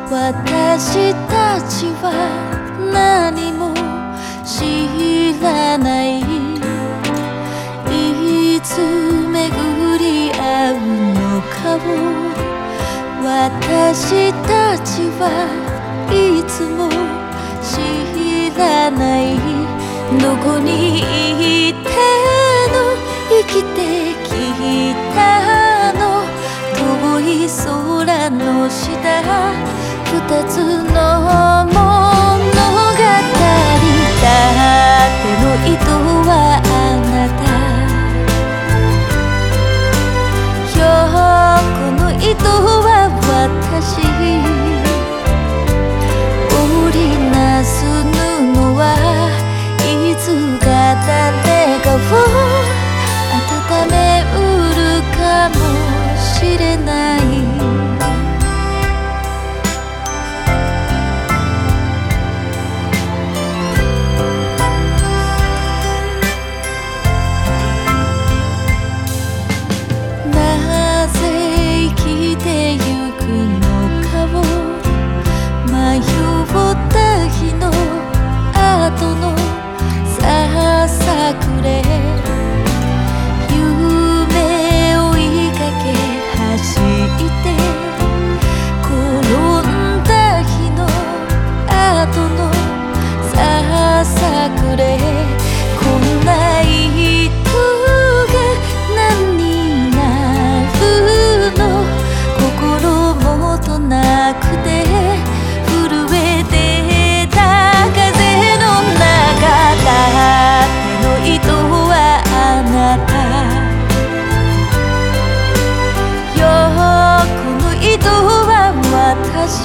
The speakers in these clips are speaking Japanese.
私たちは何も知らない。いつ巡り合うのかを私たちはいつも知らない。どこにいての生きてきたの。遠い空の下二つの物語。たっての糸はあなた。横の糸は私。織りなす布はいつか誰かを温めうるかもしれない。なぜ生きてゆくのかを迷った日の後のささくれ。夢追いかけ走って転んだ日の後のささくれ。こんな糸が何になるの。心もとなくて震えてた風の中。たっての糸はあなた。横の糸は私。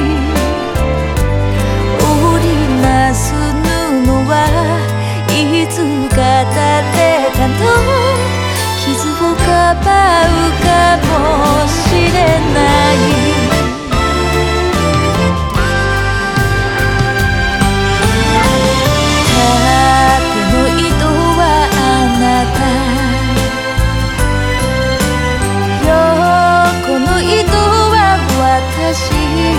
織りなす布はいつか誰かの傷をかばうかもしれない。たっての糸はあなた。横の糸は私。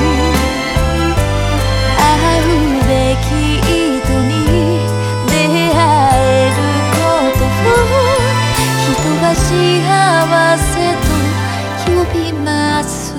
会うべき人に出会えることを人は幸せと呼びます。